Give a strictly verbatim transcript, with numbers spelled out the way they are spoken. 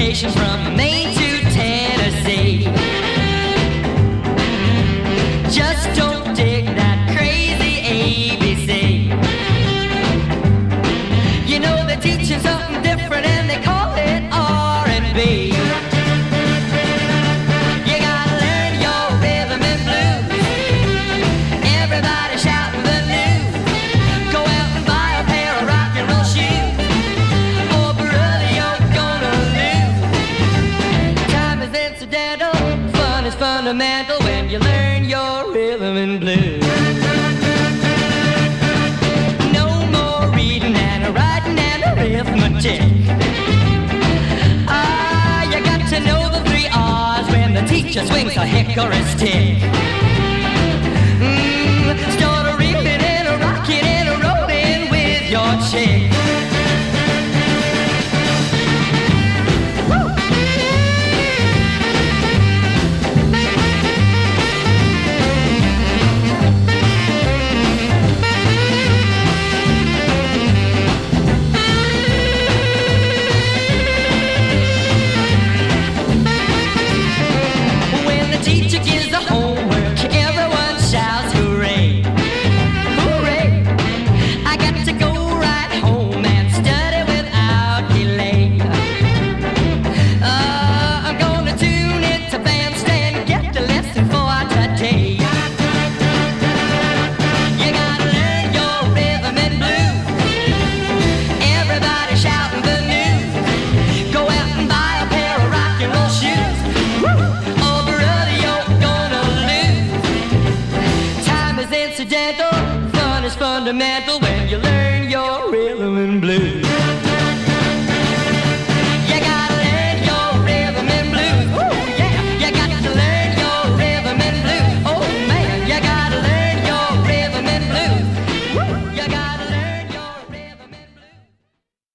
education from Maine to Tennessee. Just don't dig that crazy A B C. You know they're teaching something different and they call it R and B. You gotta learn your rhythm and blues. Everybody shouting the news. Go out and buy a pair of rock and roll shoes. Oh brother, you're gonna lose. Time is incidental, fun is fundamental when you learn your rhythm and blues. No more reading and writing and arithmetic. Ah, you got to know the three R's when the teacher swings a hickory stick. Mm, start a reaping and a rocking and a rolling with your chick.